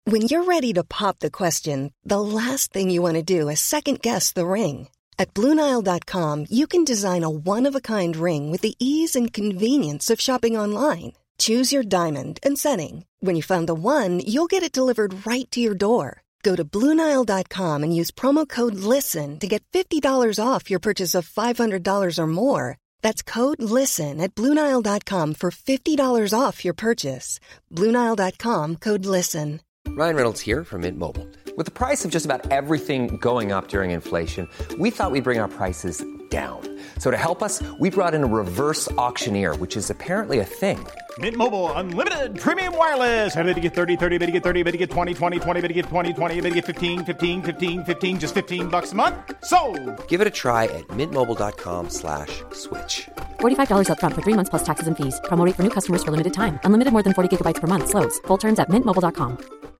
When you're ready to pop the question, the last thing you want to do is second-guess the ring. At BlueNile.com, you can design a one-of-a-kind ring with the ease and convenience of shopping online. Choose your diamond and setting. When you find the one, you'll get it delivered right to your door. Go to BlueNile.com and use promo code LISTEN to get $50 off your purchase of $500 or more. That's code LISTEN at BlueNile.com for $50 off your purchase. BlueNile.com, code LISTEN. Ryan Reynolds here from Mint Mobile. With the price of just about everything going up during inflation, we thought we'd bring our prices down. So to help us, we brought in a reverse auctioneer, which is apparently a thing. Mint Mobile Unlimited Premium Wireless. How to get 30, 30, bit to get 30, bit to get 20, 20, 20, bit to get 20, 20, bit to get 15, 15, 15, 15, just $15 a month? Sold! Give it a try at mintmobile.com/switch. $45 up front for 3 months plus taxes and fees. Promo rate for new customers for limited time. Unlimited more than 40 gigabytes per month. Slows full terms at mintmobile.com.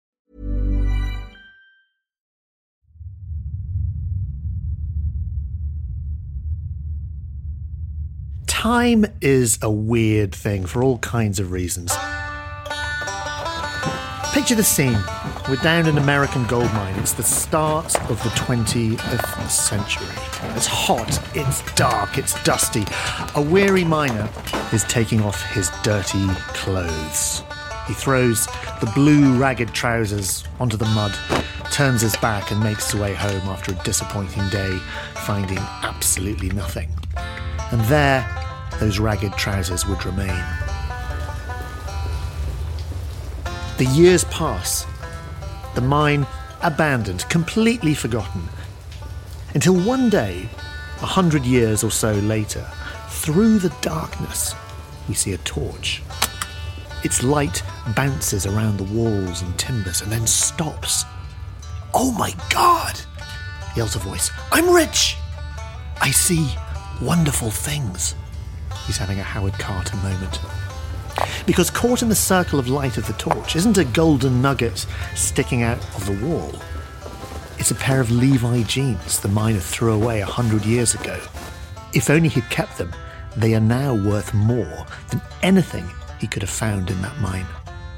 Time is a weird thing for all kinds of reasons. Picture the scene. We're down an American gold mine. It's the start of the 20th century. It's hot, it's dark, it's dusty. A weary miner is taking off his dirty clothes. He throws the blue ragged trousers onto the mud, turns his back and makes his way home after a disappointing day, finding absolutely nothing. And there, those ragged trousers would remain. The years pass. The mine abandoned, completely forgotten. Until one day, 100 years or so later, through the darkness, we see a torch. Its light bounces around the walls and timbers and then stops. "Oh my God!" yells a voice. "I'm rich! I see wonderful things." He's having a Howard Carter moment. Because caught in the circle of light of the torch isn't a golden nugget sticking out of the wall. It's a pair of Levi jeans the miner threw away 100 years ago. If only he'd kept them, they are now worth more than anything he could have found in that mine.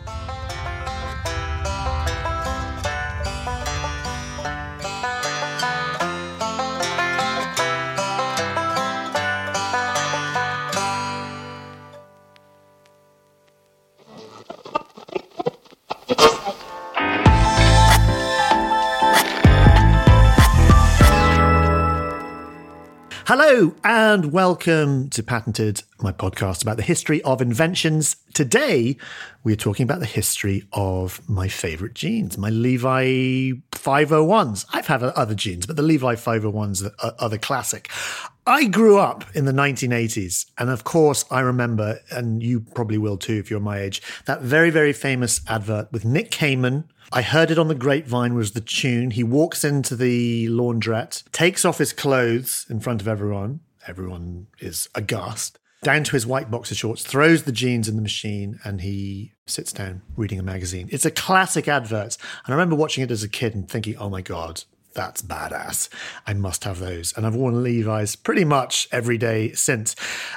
Hello and welcome to Patented, my podcast about the history of inventions. Today, we're talking about the history of my favourite jeans, my Levi 501s. I've had other jeans, but the Levi 501s are the classic. I grew up in the 1980s, and of course I remember, and you probably will too if you're my age, that very, very famous advert with Nick Kamen. I heard it on the grapevine was the tune. He walks into the laundrette, takes off his clothes in front of everyone. Everyone is aghast. Down to his white boxer shorts, throws the jeans in the machine, and he sits down reading a magazine. It's a classic advert. And I remember watching it as a kid and thinking, oh my God, that's badass. I must have those. And I've worn Levi's pretty much every day since.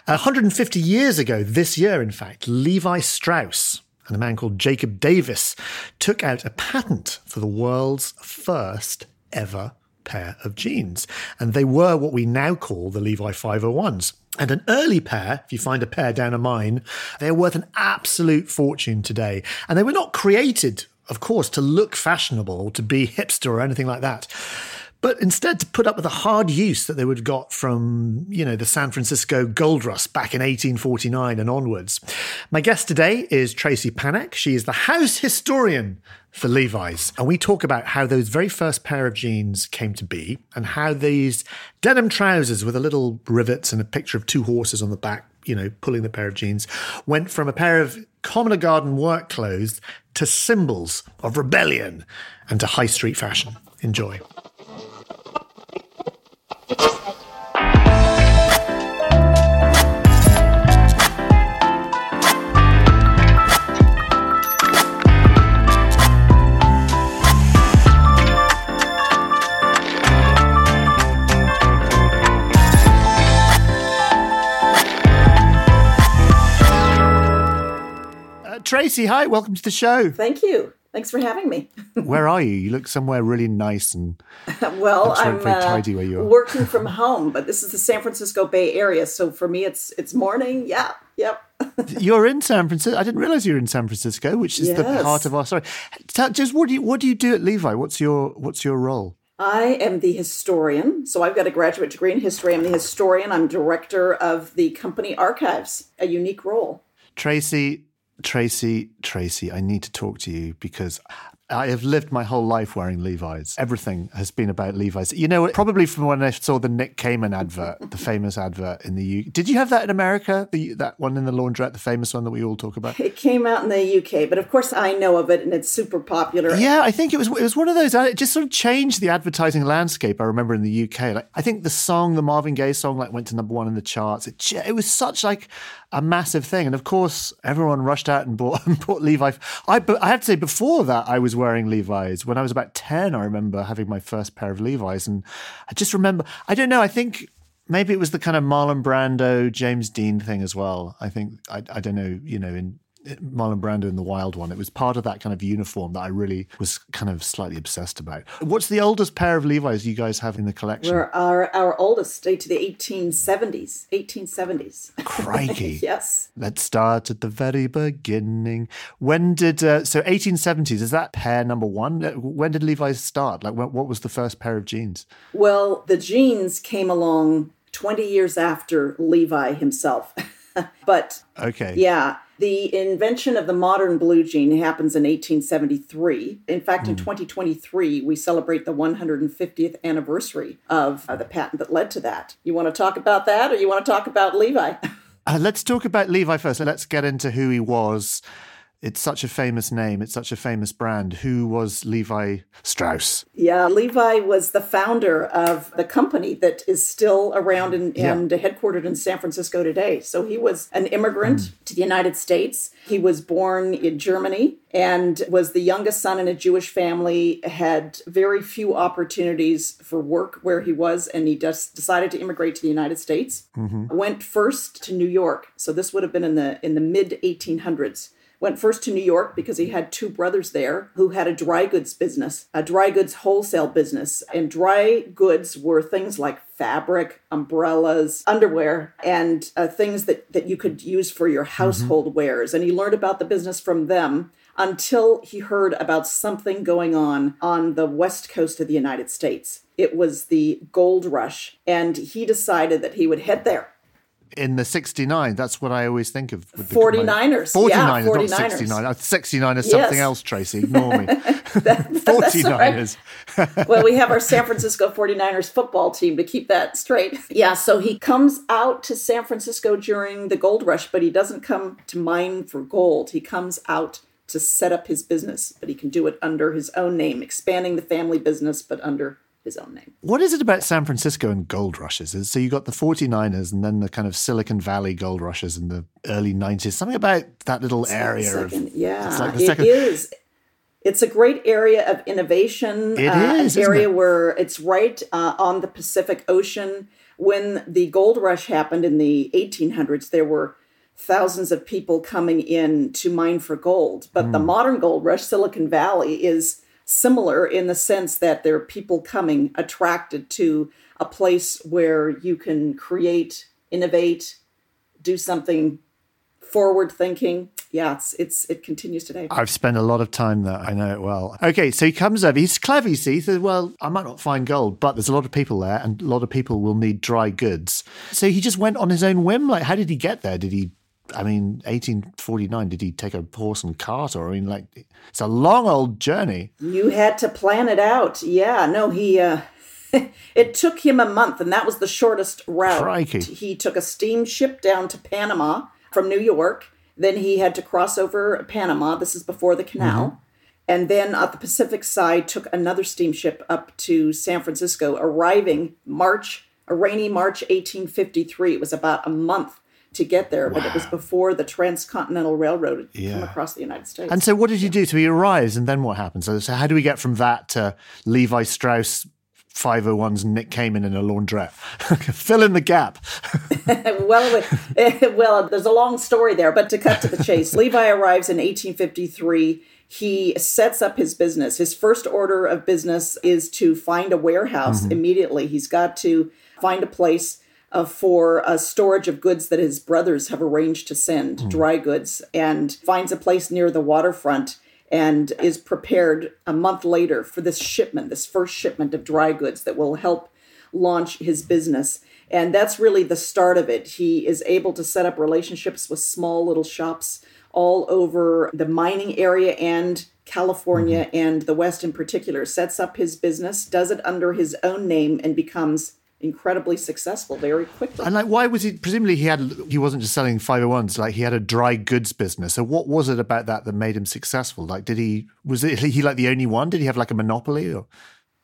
150 years ago, this year, in fact, Levi Strauss and a man called Jacob Davis took out a patent for the world's first ever pair of jeans. And they were what we now call the Levi 501s. And an early pair, if you find a pair down a mine, they're worth an absolute fortune today. And they were not created, of course, to look fashionable or to be hipster or anything like that, but instead to put up with the hard use that they would have got from, the San Francisco gold rush back in 1849 and onwards. My guest today is Tracy Panek. She is the house historian for Levi's. And we talk about how those very first pair of jeans came to be and how these denim trousers with a little rivets and a picture of two horses on the back, pulling the pair of jeans, went from a pair of commoner garden work clothes to symbols of rebellion and to high street fashion. Enjoy. Tracy, hi, welcome to the show. Thank you. Thanks for having me. Where are you? You look somewhere really nice and Well, I'm very tidy where you are. working from home, but this is the San Francisco Bay Area, so for me it's morning. Yeah, yep. You're in San Francisco. I didn't realize you were in San Francisco, which is the heart of our story. Just what do you do at Levi? What's your role? I am the historian, so I've got a graduate degree in history. I'm the historian. I'm director of the company archives, a unique role. Tracy, I need to talk to you because I have lived my whole life wearing Levi's. Everything has been about Levi's. You know, probably from when I saw the Nick Kamen advert, the famous advert in the UK. Did you have that in America? That one in the laundrette, the famous one that we all talk about? It came out in the UK, but of course I know of it and it's super popular. Yeah, I think it was one of those, it just sort of changed the advertising landscape, I remember in the UK. Like, I think the Marvin Gaye song, went to number one in the charts. It was such a massive thing. And of course, everyone rushed out and bought Levi. I have to say, before that, I was wearing Levi's. When I was about 10, I remember having my first pair of Levi's. And I just remember, I don't know, I think maybe it was the kind of Marlon Brando, James Dean thing as well. I think, I don't know, in Marlon Brando in The Wild One, it was part of that kind of uniform that I really was kind of slightly obsessed about. What's the oldest pair of Levi's you guys have in the collection? Our oldest date to the 1870s. Crikey. Yes. Let's start at the very beginning. When did, so 1870s, is that pair number one? When did Levi's start? What was the first pair of jeans? Well, the jeans came along 20 years after Levi himself. But okay. Yeah, the invention of the modern blue jean happens in 1873. In fact, in 2023, we celebrate the 150th anniversary of the patent that led to that. You want to talk about that, or you want to talk about Levi? Let's talk about Levi first. Let's get into who he was. It's such a famous name. It's such a famous brand. Who was Levi Strauss? Yeah, Levi was the founder of the company that is still around and headquartered in San Francisco today. So he was an immigrant to the United States. He was born in Germany and was the youngest son in a Jewish family, had very few opportunities for work where he was, and he just decided to immigrate to the United States. Went first to New York. So this would have been in the mid-1800s. Went first to New York because he had two brothers there who had a dry goods business, a dry goods wholesale business. And dry goods were things like fabric, umbrellas, underwear, and things that you could use for your household wares. And he learned about the business from them until he heard about something going on the west coast of the United States. It was the gold rush, and he decided that he would head there. In the 69, that's what I always think of. 49ers. 49ers, yeah, 49ers. Not 69. 69 is something else, Tracy. Ignore me. 49ers. Right. Well, we have our San Francisco 49ers football team to keep that straight. Yeah, so he comes out to San Francisco during the gold rush, but he doesn't come to mine for gold. He comes out to set up his business, but he can do it under his own name, expanding the family business, but under his own name. What is it about San Francisco and gold rushes? So you got the 49ers and then the kind of Silicon Valley gold rushes in the early 90s. Something about that little area. It is. It's a great area of innovation. It is, an area where it's right on the Pacific Ocean. When the gold rush happened in the 1800s, there were thousands of people coming in to mine for gold. But the modern gold rush, Silicon Valley, is similar in the sense that there are people coming attracted to a place where you can create, innovate, do something forward thinking. Yeah, it continues today. I've spent a lot of time there. I know it well. Okay, so he comes over. He's clever, you see. He says, well, I might not find gold, but there's a lot of people there and a lot of people will need dry goods. So he just went on his own whim. How did he get there? 1849, did he take a horse and cart? Or, it's a long old journey. You had to plan it out. Yeah, no, he, it took him a month, and that was the shortest route. Crikey. He took a steamship down to Panama from New York. Then he had to cross over Panama. This is before the canal. And then at the Pacific side, took another steamship up to San Francisco, arriving a rainy March 1853. It was about a month to get there, but it was before the Transcontinental Railroad had come across the United States. And so what did you do? So he arrives, and then what happens? So how do we get from that to Levi Strauss 501's Nick Kamen in a laundrette? Fill in the gap. Well, there's a long story there, but to cut to the chase, Levi arrives in 1853. he sets up his business. His first order of business is to find a warehouse immediately. He's got to find a place for a storage of goods that his brothers have arranged to send, dry goods, and finds a place near the waterfront and is prepared a month later for this first shipment of dry goods that will help launch his business. And that's really the start of it. He is able to set up relationships with small little shops all over the mining area and California and the West in particular, sets up his business, does it under his own name, and becomes incredibly successful very quickly. And why was he, presumably he wasn't just selling 501s, he had a dry goods business. So what was it about that made him successful? Was he like the only one? Did he have a monopoly? Or?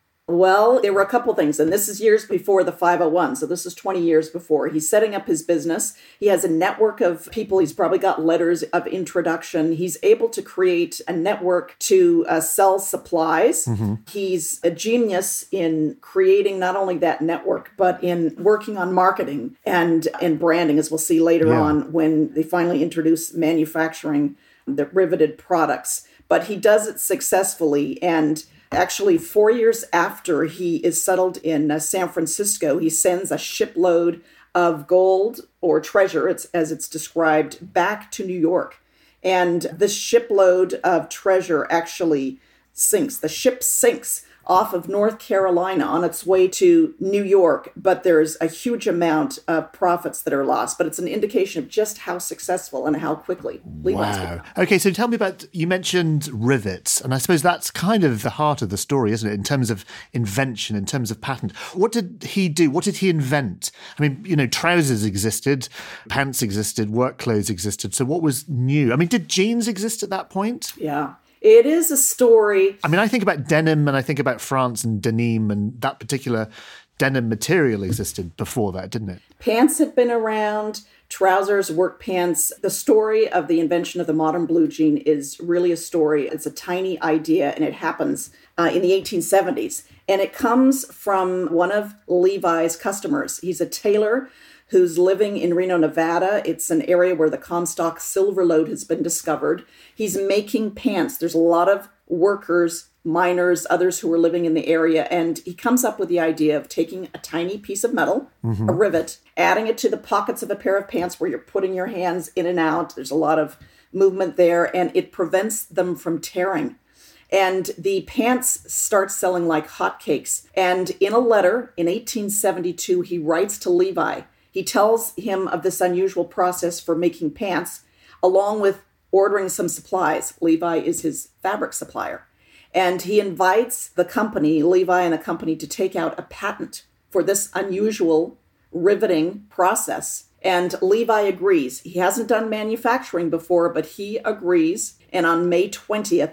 Well, there were a couple things, and this is years before the 501, so this is 20 years before. He's setting up his business. He has a network of people. He's probably got letters of introduction. He's able to create a network to sell supplies. He's a genius in creating not only that network, but in working on marketing and branding, as we'll see later on when they finally introduce manufacturing the riveted products. But he does it successfully, and actually, 4 years after he is settled in San Francisco, he sends a shipload of gold or treasure, as it's described, back to New York. And this shipload of treasure actually sinks. The ship sinks off of North Carolina on its way to New York, but there's a huge amount of profits that are lost. But it's an indication of just how successful and how quickly Levi's become. Okay, so tell me you mentioned rivets, and I suppose that's kind of the heart of the story, isn't it, in terms of invention, in terms of patent. What did he do? What did he invent? I mean, trousers existed, pants existed, work clothes existed. So what was new? I mean, did jeans exist at that point? Yeah. It is a story. I mean, I think about denim and I think about France and denim, and that particular denim material existed before that, didn't it? Pants had been around, trousers, work pants. The story of the invention of the modern blue jean is really a story. It's a tiny idea, and it happens in the 1870s. And it comes from one of Levi's customers. He's a tailor who's living in Reno, Nevada. It's an area where the Comstock silver lode has been discovered. He's making pants. There's a lot of workers, miners, others who are living in the area. And he comes up with the idea of taking a tiny piece of metal, a rivet, adding it to the pockets of a pair of pants where you're putting your hands in and out. There's a lot of movement there, and it prevents them from tearing. And the pants start selling like hotcakes. And in a letter in 1872, he writes to Levi. He tells him of this unusual process for making pants, along with ordering some supplies. Levi is his fabric supplier. And he invites the company, Levi and the company, to take out a patent for this unusual riveting process. And Levi agrees. He hasn't done manufacturing before, but he agrees. And on May 20th,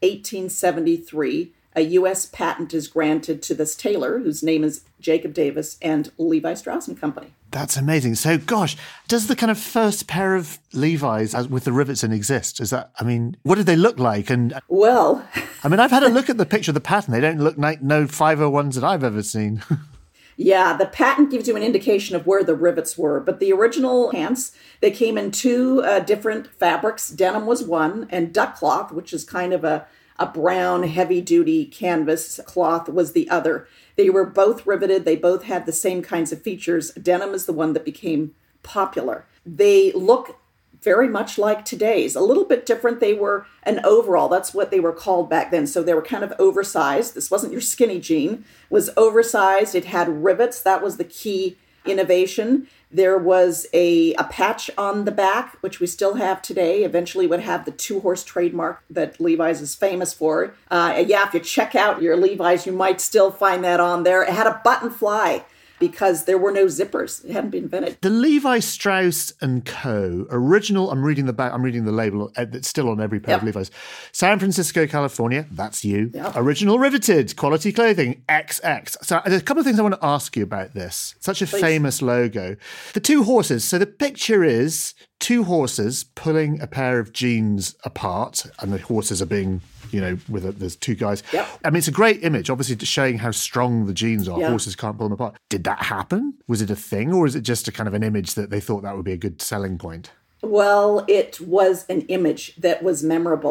1873, a U.S. patent is granted to this tailor, whose name is Jacob Davis, and Levi Strauss & Company. That's amazing. So, gosh, does the kind of first pair of Levi's with the rivets in exist? What did they look like? And well, I've had a look at the picture of the patent. They don't look like no 501s that I've ever seen. Yeah, the patent gives you an indication of where the rivets were, but the original pants, they came in two different fabrics. Denim was one, and duck cloth, which is kind of a brown, heavy-duty canvas cloth, was the other. They were both riveted. They both had the same kinds of features. Denim is the one that became popular. They look very much like today's, a little bit different. They were an overall. That's what they were called back then. So they were kind of oversized. This wasn't your skinny jean. It was oversized. It had rivets. That was the key innovation. There was a patch on the back, which we still have today. Eventually would have the two-horse trademark that Levi's is famous for. If you check out your Levi's, you might still find that on there. It had a button fly because there were no zippers. It hadn't been invented. The Levi Strauss & Co. original, I'm reading the label that's still on every pair of Levi's. San Francisco, California, that's you. Yep. Original riveted, quality clothing, XX. So there's a couple of things I want to ask you about this. Such a famous logo. The two horses. So the picture is two horses pulling a pair of jeans apart, and the horses are being, there's two guys. Yep. It's a great image, obviously showing how strong the jeans are. Yep. Horses can't pull them apart. Did that happen? Was it a thing, or is it just a kind of an image that they thought that would be a good selling point? Well, it was an image that was memorable.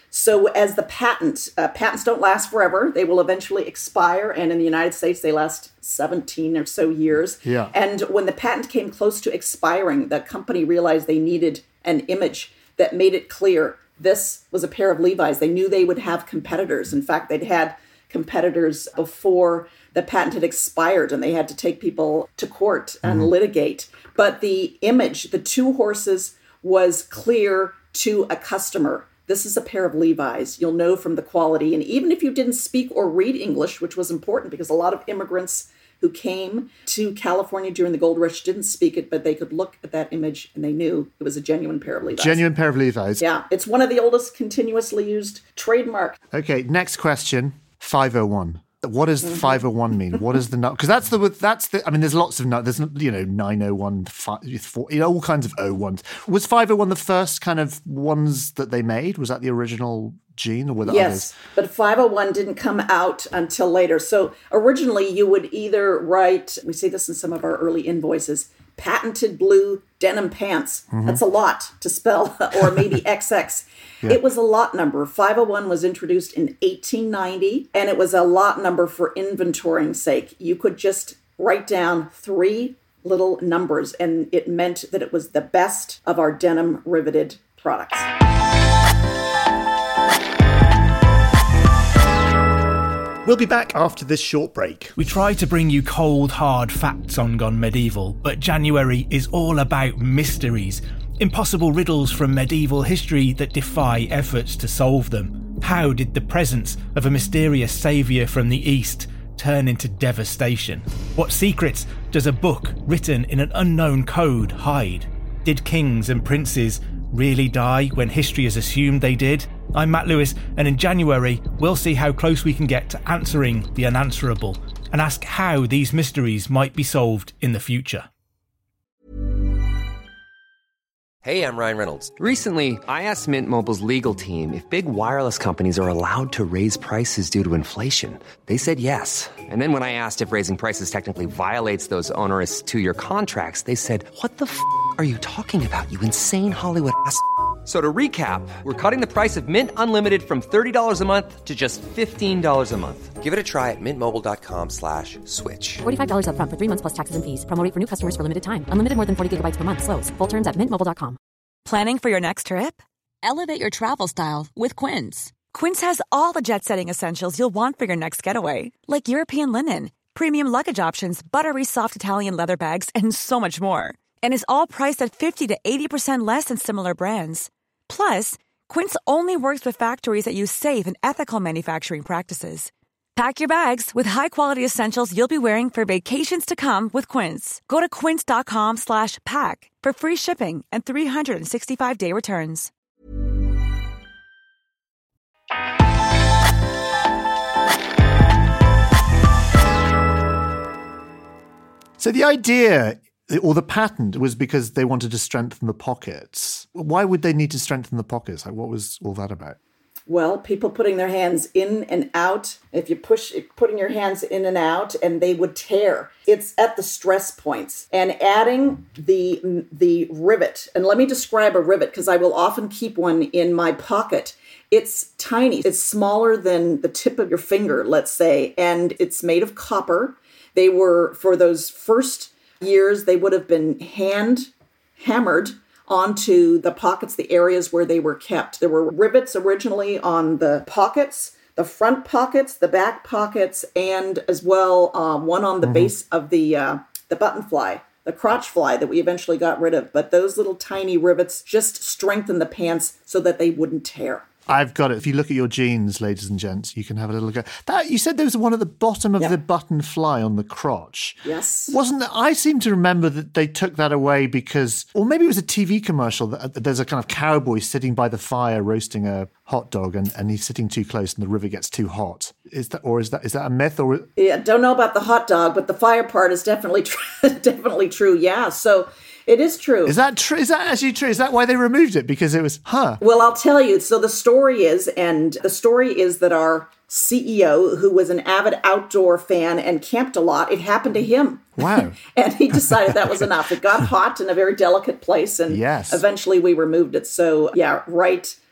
So as the patents don't last forever. They will eventually expire. And in the United States, they last 17 or so years. Yeah. And when the patent came close to expiring, the company realized they needed an image that made it clear this was a pair of Levi's. They knew they would have competitors. In fact, they'd had competitors before the patent had expired, and they had to take people to court and litigate. But the image, the two horses, was clear to a customer. This is a pair of Levi's. You'll know from the quality. And even if you didn't speak or read English, which was important because a lot of immigrants who came to California during the gold rush didn't speak it, but they could look at that image and they knew it was a genuine pair of Levi's. Genuine pair of Levi's. Yeah, it's one of the oldest continuously used trademark. Okay, next question, 501. What does 501 mean? What is the number? Because that's the. I mean, there's lots of numbers. There's 901, 4, all kinds of 01s. Was 501 the first kind of ones that they made? Was that the original gene, or were there others? Yes, but 501 didn't come out until later. So originally, you would either write. We say this in some of our early invoices. Patented blue denim pants. That's a lot to spell, or maybe XX. Yeah. It was a lot number. 501 was introduced in 1890, and it was a lot number for inventorying sake. You could just write down 3 little numbers, and it meant that it was the best of our denim riveted products. We'll be back after this short break. We try to bring you cold, hard facts on Gone Medieval, but January is all about mysteries. Impossible riddles from medieval history that defy efforts to solve them. How did the presence of a mysterious saviour from the East turn into devastation? What secrets does a book written in an unknown code hide? Did kings and princes really die when history has assumed they did? I'm Matt Lewis, and in January, we'll see how close we can get to answering the unanswerable and ask how these mysteries might be solved in the future. Hey, I'm Ryan Reynolds. Recently, I asked Mint Mobile's legal team if big wireless companies are allowed to raise prices due to inflation. They said yes. And then when I asked if raising prices technically violates those onerous 2-year contracts, they said, "What the f*** are you talking about, you insane Hollywood ass?" So to recap, we're cutting the price of Mint Unlimited from $30 a month to just $15 a month. Give it a try at mintmobile.com/switch. $45 up front for 3 months plus taxes and fees. Promo rate for new customers for limited time. Unlimited more than 40 gigabytes per month. Slows full terms at mintmobile.com. Planning for your next trip? Elevate your travel style with Quince. Quince has all the jet-setting essentials you'll want for your next getaway, like European linen, premium luggage options, buttery soft Italian leather bags, and so much more. And is all priced at 50 to 80% less than similar brands. Plus, Quince only works with factories that use safe and ethical manufacturing practices. Pack your bags with high-quality essentials you'll be wearing for vacations to come with Quince. Go to quince.com/pack for free shipping and 365-day returns. So the idea, or the patent, was because they wanted to strengthen the pockets. Why would they need to strengthen the pockets? Like, what was all that about? Well, people putting their hands in and out. If you putting your hands in and out, and they would tear. It's at the stress points. And adding the rivet. And let me describe a rivet, because I will often keep one in my pocket. It's tiny. It's smaller than the tip of your finger, let's say. And it's made of copper. They were, for those first years, they would have been hand hammered onto the pockets, the areas where they were kept. There were rivets originally on the pockets, the front pockets, the back pockets, and as well one on the base of the button fly, the crotch fly that we eventually got rid of. But those little tiny rivets just strengthened the pants so that they wouldn't tear. I've got it. If you look at your jeans, ladies and gents, you can have a little go. That you said there was one at the bottom of the button fly on the crotch. Yes. Wasn't that? I seem to remember that they took that away because, or maybe it was a TV commercial that there's a kind of cowboy sitting by the fire roasting a hot dog, and he's sitting too close, and the river gets too hot. Is that a myth? Or yeah, don't know about the hot dog, but the fire part is definitely definitely true. Yeah. So. It is true. Is that true? Is that actually true? Is that why they removed it? Because it was, Well, I'll tell you. So the story is that our CEO, who was an avid outdoor fan and camped a lot, it happened to him. Wow. And he decided that was enough. It got hot in a very delicate place, and eventually we removed it. So, yeah, right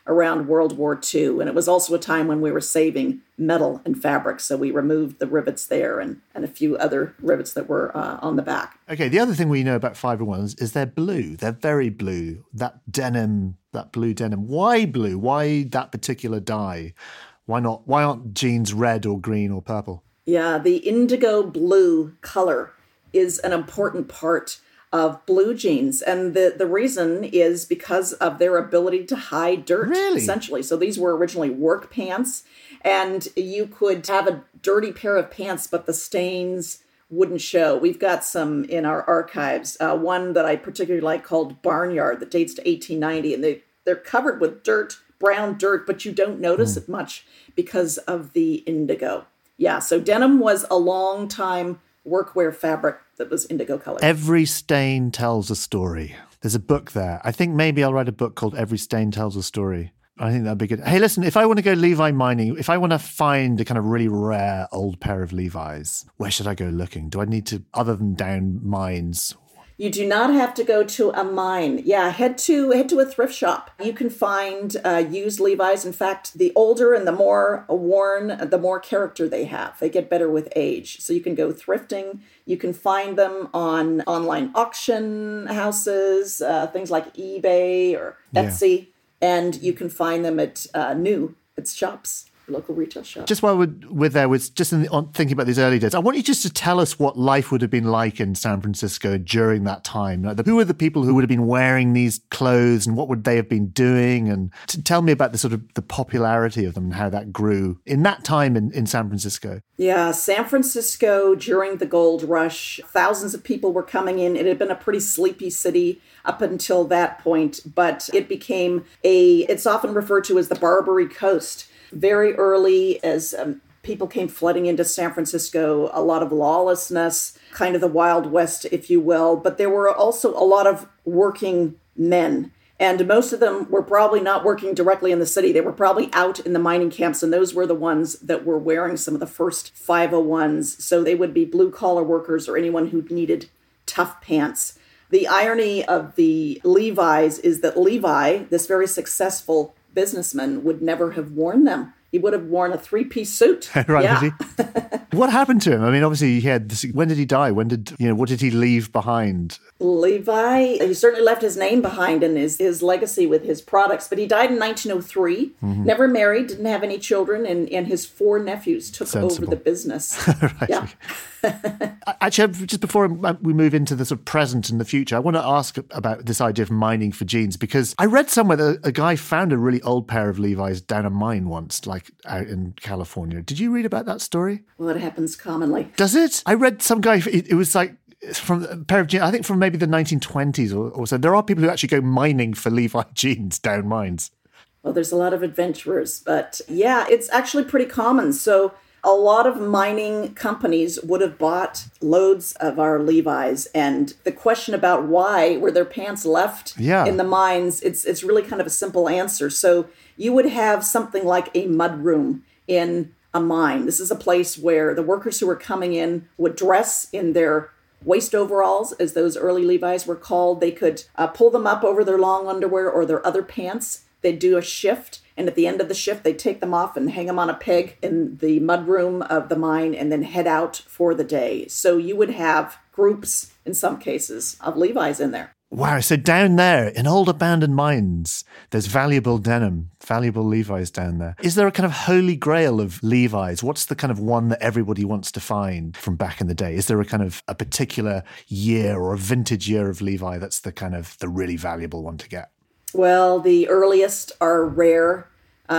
around World War II. And it was also a time when we were saving metal and fabric. So we removed the rivets there and a few other rivets that were on the back. Okay, the other thing we know about 501s is they're blue. They're very blue. That denim, that blue denim. Why blue? Why that particular dye? Why not? Why aren't jeans red or green or purple? Yeah, the indigo blue color is an important part of blue jeans. And the reason is because of their ability to hide dirt, essentially. So these were originally work pants, and you could have a dirty pair of pants, but the stains wouldn't show. We've got some in our archives. One that I particularly like called Barnyard that dates to 1890, and they're covered with dirt, brown dirt, but you don't notice it much because of the indigo. Yeah, so denim was a long time workwear fabric that was indigo colored. Every stain tells a story. There's a book there. I think maybe I'll write a book called Every Stain Tells a Story. I think that'd be good. Hey, listen, if I want to go Levi mining, if I want to find a kind of really rare old pair of Levi's, where should I go looking? Do I need to, other than down mines? You do not have to go to a mine. Yeah, head to a thrift shop. You can find used Levi's. In fact, the older and the more worn, the more character they have. They get better with age. So you can go thrifting. You can find them on online auction houses, things like eBay or Etsy. Yeah. And you can find them at shops. Local retail shop. Just while we're there, thinking about these early days, I want you just to tell us what life would have been like in San Francisco during that time. Like, who were the people who would have been wearing these clothes, and what would they have been doing? And tell me about the popularity of them and how that grew in that time in San Francisco. Yeah, San Francisco during the gold rush, thousands of people were coming in. It had been a pretty sleepy city up until that point, but it became it's often referred to as the Barbary Coast. Very early, as people came flooding into San Francisco, a lot of lawlessness, kind of the Wild West, if you will. But there were also a lot of working men. And most of them were probably not working directly in the city. They were probably out in the mining camps. And those were the ones that were wearing some of the first 501s. So they would be blue-collar workers or anyone who needed tough pants. The irony of the Levi's is that Levi, this very successful businessman, would never have worn them. He would have worn a three-piece suit. Right, yeah. Did he? What happened to him? I mean, obviously he had this, when did he die? What did he leave behind? Levi, he certainly left his name behind and his legacy with his products, but he died in 1903, never married, didn't have any children, and his 4 nephews took over the business. Right. Yeah. Actually, just before we move into the sort of present and the future, I want to ask about this idea of mining for jeans, because I read somewhere that a guy found a really old pair of Levi's down a mine once, like out in California. Did you read about that story? Well, it happens commonly. Does it? I read some guy, it was like from a pair of jeans, I think from maybe the 1920s or so. There are people who actually go mining for Levi jeans down mines. Well, there's a lot of adventurers, but yeah, it's actually pretty common. So a lot of mining companies would have bought loads of our Levi's, and the question about why were their pants left in the mines, it's really kind of a simple answer. So you would have something like a mud room in a mine. This is a place where the workers who were coming in would dress in their waist overalls, as those early Levi's were called. They could pull them up over their long underwear or their other pants. They'd do a shift, and at the end of the shift, they'd take them off and hang them on a peg in the mudroom of the mine and then head out for the day. So you would have groups, in some cases, of Levi's in there. Wow, so down there, in old abandoned mines, there's valuable denim, valuable Levi's down there. Is there a kind of holy grail of Levi's? What's the kind of one that everybody wants to find from back in the day? Is there a kind of a particular year or a vintage year of Levi that's the kind of the really valuable one to get? Well, the earliest are rare.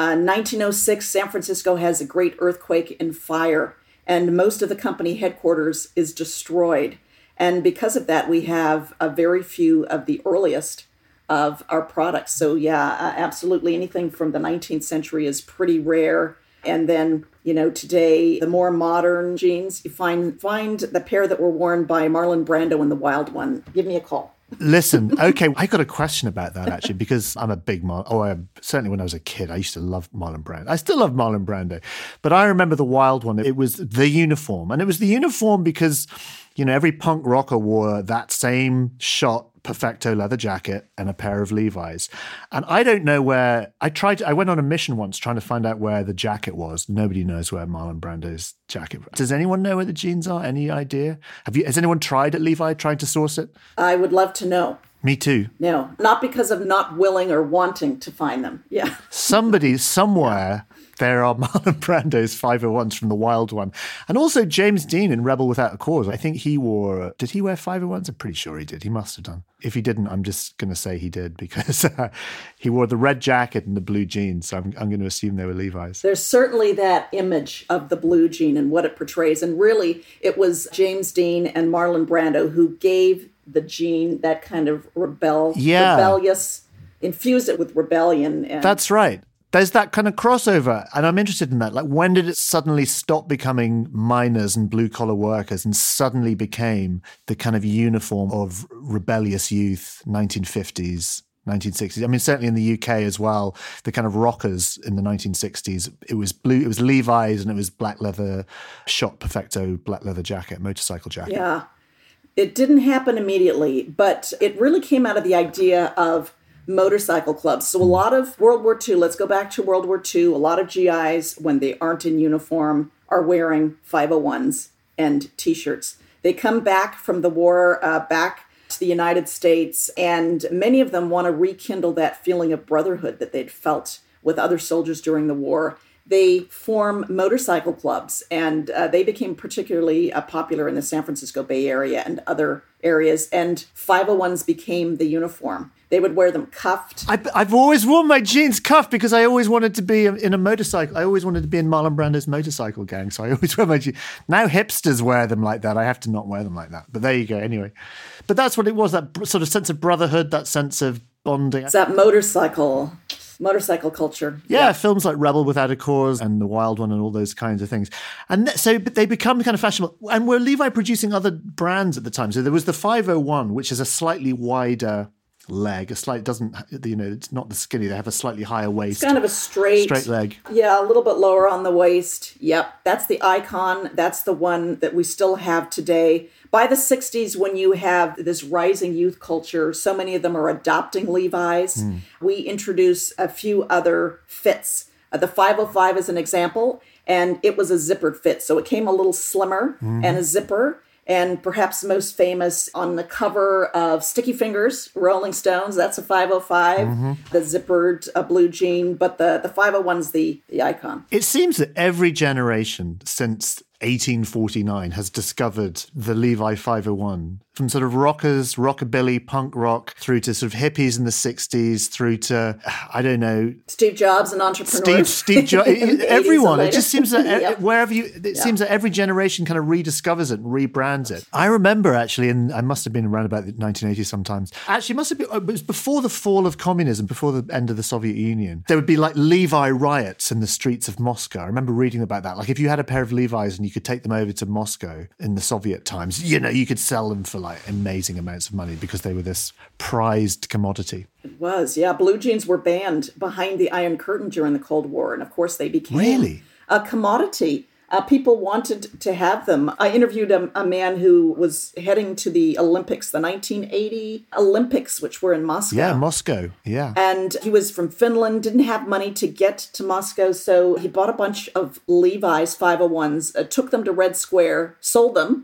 1906, San Francisco has a great earthquake and fire, and most of the company headquarters is destroyed. And because of that, we have a very few of the earliest of our products. So yeah, absolutely anything from the 19th century is pretty rare. And then, today, the more modern jeans, you find the pair that were worn by Marlon Brando in The Wild One. Give me a call. Listen, okay, I got a question about that, actually, because I'm a big certainly when I was a kid, I used to love Marlon Brando. I still love Marlon Brando. But I remember The Wild One. It was the uniform. And it was the uniform because, every punk rocker wore that same shot Perfecto leather jacket and a pair of Levi's. And I don't know where, I went on a mission once trying to find out where the jacket was. Nobody knows where Marlon Brando's jacket was. Does anyone know where the jeans are? Any idea? Has anyone tried at Levi trying to source it? I would love to know. Me too. No, not because of not willing or wanting to find them. Yeah. Somebody, somewhere, there are Marlon Brando's 501s from the Wild One. And also James Dean in Rebel Without a Cause. I think he wore, did he wear 501s? I'm pretty sure he did. He must have done. If he didn't, I'm just going to say he did because he wore the red jacket and the blue jeans. So I'm going to assume they were Levi's. There's certainly that image of the blue jean and what it portrays. And really, it was James Dean and Marlon Brando who gave the jean that kind of rebellious, infused it with rebellion. And that's right. There's that kind of crossover, and I'm interested in that. Like, when did it suddenly stop becoming miners and blue-collar workers and suddenly became the kind of uniform of rebellious youth, 1950s, 1960s? I mean, certainly in the UK as well, the kind of rockers in the 1960s, it was Levi's and it was black leather, shot Perfecto black leather jacket, motorcycle jacket. Yeah. It didn't happen immediately, but it really came out of the idea of motorcycle clubs. So a lot of World War II, let's go back to World War II, a lot of GIs, when they aren't in uniform, are wearing 501s and T-shirts. They come back from the war, back to the United States, and many of them want to rekindle that feeling of brotherhood that they'd felt with other soldiers during the war. They form motorcycle clubs, and they became particularly popular in the San Francisco Bay Area and other areas, and 501s became the uniform. They would wear them cuffed. I've always worn my jeans cuffed because I always wanted to be in a motorcycle. I always wanted to be in Marlon Brando's motorcycle gang, so I always wear my jeans. Now hipsters wear them like that. I have to not wear them like that. But there you go, anyway. But that's what it was, that sort of sense of brotherhood, that sense of bonding. It's that motorcycle culture. Yeah, films like Rebel Without a Cause and The Wild One and all those kinds of things. And so they become kind of fashionable. And were Levi producing other brands at the time? So there was the 501, which is a slightly wider leg, it's not the skinny, they have a slightly higher waist. It's kind of a straight leg. Yeah, a little bit lower on the waist. Yep, that's the icon. That's the one that we still have today. By the 60s, when you have this rising youth culture, so many of them are adopting Levi's. We introduce a few other fits. The 505 is an example, and it was a zippered fit. So it came a little slimmer and a zipper. And perhaps most famous on the cover of Sticky Fingers, Rolling Stones, that's a 505, the zippered blue jean, but the 501's the icon. It seems that every generation since 1849 has discovered the Levi 501, from sort of rockers, rockabilly, punk rock, through to sort of hippies in the 60s, through to, I don't know, Steve Jobs, an entrepreneur. Steve Jobs, everyone. It just seems that seems that every generation kind of rediscovers it and rebrands it. I remember actually, and I must have been around about the 1980s sometimes. Actually, it was before the fall of communism, before the end of the Soviet Union. There would be like Levi riots in the streets of Moscow. I remember reading about that. Like if you had a pair of Levi's and you could take them over to Moscow in the Soviet times, you could sell them for like amazing amounts of money because they were this prized commodity. It was, yeah. Blue jeans were banned behind the Iron Curtain during the Cold War, and of course they became a commodity. People wanted to have them. I interviewed a man who was heading to the Olympics, the 1980 Olympics, which were in Moscow. Yeah, Moscow, yeah. And he was from Finland, didn't have money to get to Moscow, so he bought a bunch of Levi's 501s, took them to Red Square, sold them,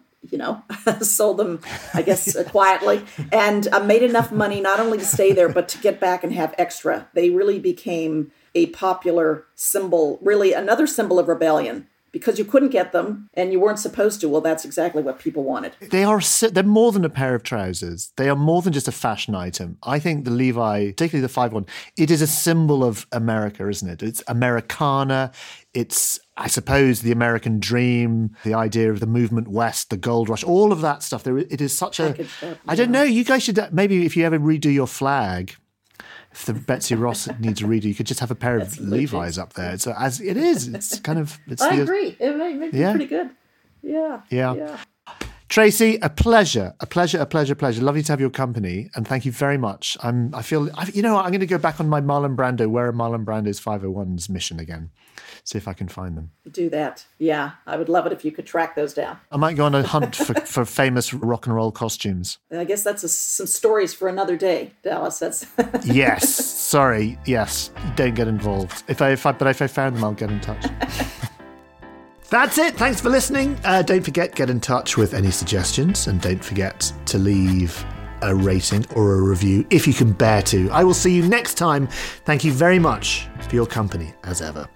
I guess, quietly, and made enough money not only to stay there, but to get back and have extra. They really became a popular symbol, really another symbol of rebellion. Because you couldn't get them and you weren't supposed to. Well, that's exactly what people wanted. They're more than a pair of trousers. They are more than just a fashion item. I think the Levi, particularly the 501, it is a symbol of America, isn't it? It's Americana. It's, I suppose, the American dream, the idea of the movement west, the gold rush, all of that stuff. It is such a... I don't know. You guys should, maybe if you ever redo your flag... If the Betsy Ross needs a redo, you could just have a pair of Levi's up there. It's as it is. It's kind of. I agree. It makes it pretty good. Yeah. Tracy, a pleasure. Lovely to have your company, and thank you very much. I'm going to go back on my Marlon Brando, where are Marlon Brando's 501s mission again. see if I can find them. Do that. Yeah, I would love it if you could track those down. I might go on a hunt for famous rock and roll costumes. I guess that's some stories for another day, Dallas. That's Yes. Sorry. Yes. Don't get involved. But if I found them, I'll get in touch. That's it. Thanks for listening. Don't forget, get in touch with any suggestions, and don't forget to leave a rating or a review if you can bear to. I will see you next time. Thank you very much for your company, as ever.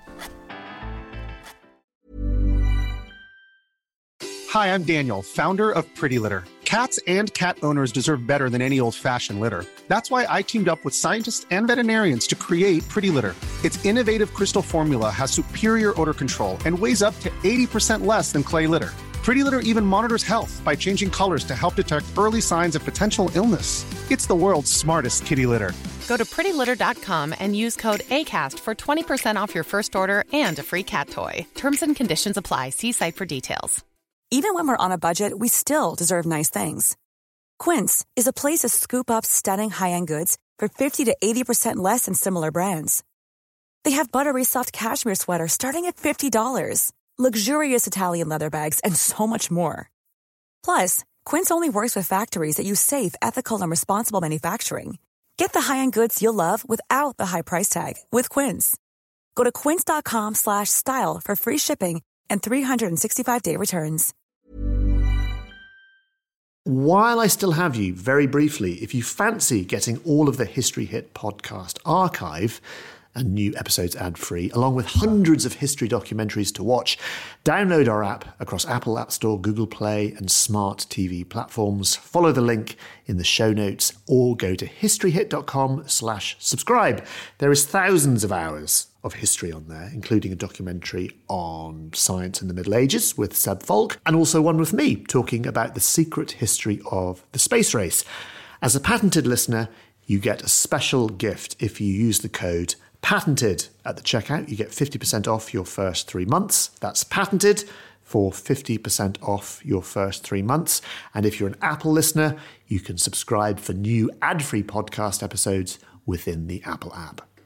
Hi, I'm Daniel, founder of Pretty Litter. Cats and cat owners deserve better than any old-fashioned litter. That's why I teamed up with scientists and veterinarians to create Pretty Litter. Its innovative crystal formula has superior odor control and weighs up to 80% less than clay litter. Pretty Litter even monitors health by changing colors to help detect early signs of potential illness. It's the world's smartest kitty litter. Go to prettylitter.com and use code ACAST for 20% off your first order and a free cat toy. Terms and conditions apply. See site for details. Even when we're on a budget, we still deserve nice things. Quince is a place to scoop up stunning high-end goods for 50 to 80% less than similar brands. They have buttery soft cashmere sweaters starting at $50, luxurious Italian leather bags, and so much more. Plus, Quince only works with factories that use safe, ethical, and responsible manufacturing. Get the high-end goods you'll love without the high price tag with Quince. Go to quince.com/style for free shipping and 365-day returns. While I still have you, very briefly, if you fancy getting all of the History Hit podcast archive and new episodes ad-free, along with hundreds of history documentaries to watch, download our app across Apple App Store, Google Play, and smart TV platforms. Follow the link in the show notes or go to historyhit.com/subscribe. There is thousands of hours of history on there, including a documentary on science in the Middle Ages with Seb Falk, and also one with me talking about the secret history of the space race. As a patented listener, you get a special gift if you use the code PATENTED at the checkout. You get 50% off your first 3 months. That's PATENTED for 50% off your first 3 months. And if you're an Apple listener, you can subscribe for new ad-free podcast episodes within the Apple app.